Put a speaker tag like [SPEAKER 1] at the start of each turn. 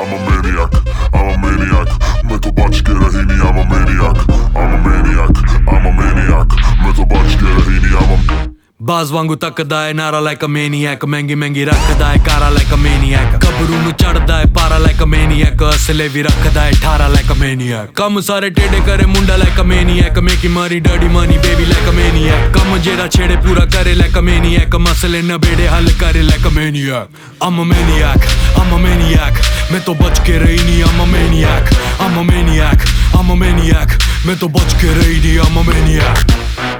[SPEAKER 1] I'm a maniac, I'm a maniac, मैं तो बच के रही नहीं, I'm a maniac, I'm a maniac, I'm a maniac, मैं तो बच के रही नहीं, I'm a
[SPEAKER 2] ਬਾਜ਼ ਵਾਂਗੂ ਤੱਕਦਾ ਏ ਨਾਰਾ ਲਾਈਕ ਅ ਮੈਨੀਐਕ ਮਹਿੰਗੀ ਮਹਿੰਗੀ ਰੱਖਦਾ ਏ ਕਾਰਾ ਲਾਈਕ ਅ ਮੈਨੀਐਕ ਗੱਭਰੂ ਨੂੰ ਚੜਦਾ ਏ ਪਾਰਾ ਲਾਈਕ ਅ ਮੈਨੀਐਕ ਅਸਲੇ ਵੀ ਰੱਖਦਾ ਏ 18 ਲਾਈਕ ਅ ਮੈਨੀਐਕ ਕੰਮ ਸਾਰੇ ਟੇਡੇ ਕਰੇ ਮੁੰਡਾ ਲਾਈਕ ਅ ਮੈਨੀਐਕ ਮੇਕੀ ਮਾਰੀ dirty money baby like a maniac ਕੰਮ ਜਿਹੜਾ ਛੇੜੇ ਪੂਰਾ ਕਰੇ ਲਾਈਕ ਅ ਮੈਨੀਐਕ ਮਸਲੇ ਨਬੇੜੇ ਹੱਲ ਕਰੇ like a maniac I'm a maniac, I'm a maniac मैं तो बच के रही नहीं I'm a maniac, I'm a maniac, I'm a maniac मैं तो बच के रही नहीं I'm a maniac